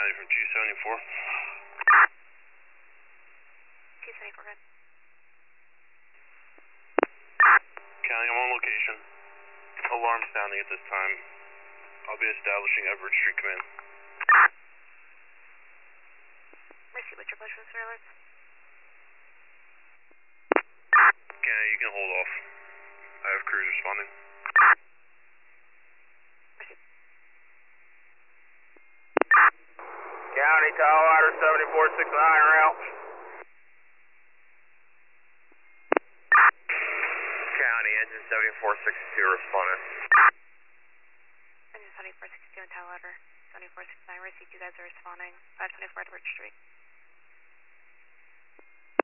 County from 274. 274, good. County, I'm on location. Alarm sounding at this time. I'll be establishing Everett Street Command. Mercy, what's your push from the alerts? County, you can hold off. I have crews responding. Mercy. County, Colorado 7469 route. County, engine 7462 responding. Engine 7462 in Tower 7469, Mercy, 2 guys are responding. 524 Edward Street.